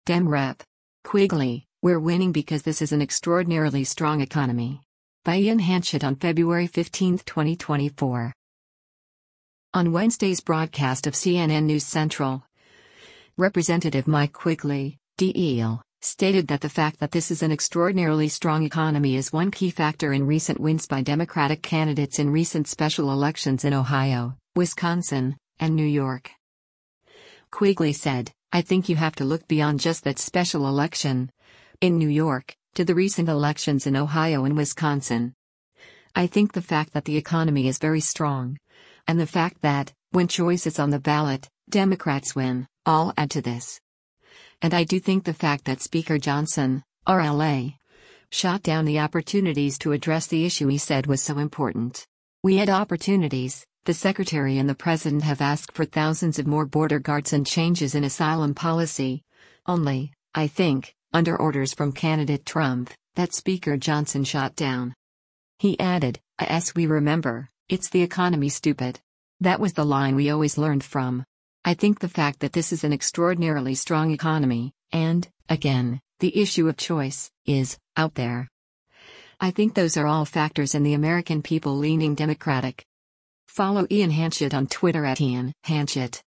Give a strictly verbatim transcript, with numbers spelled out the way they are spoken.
Dem Rep. Quigley, we're winning because this is an extraordinarily strong economy. By Ian Hanchett on February fifteenth, twenty twenty-four. On Wednesday's broadcast of C N N News Central, Representative Mike Quigley, D E L, stated that the fact that this is an extraordinarily strong economy is one key factor in recent wins by Democratic candidates in recent special elections in Ohio, Wisconsin, and New York. Quigley said, "I think you have to look beyond just that special election in New York, to the recent elections in Ohio and Wisconsin. I think the fact that the economy is very strong, and the fact that, when choice is on the ballot, Democrats win, all add to this. And I do think the fact that Speaker Johnson, R L A, shot down the opportunities to address the issue he said was so important. We had opportunities. The Secretary and the President have asked for thousands of more border guards and changes in asylum policy. Only, I think, under orders from candidate Trump, that Speaker Johnson shot down." He added, "As we remember, it's the economy, stupid. That was the line we always learned from. I think the fact that this is an extraordinarily strong economy, and, again, the issue of choice, is out there. I think those are all factors in the American people leaning Democratic." Follow Ian Hanchett on Twitter at Ian Hanchett.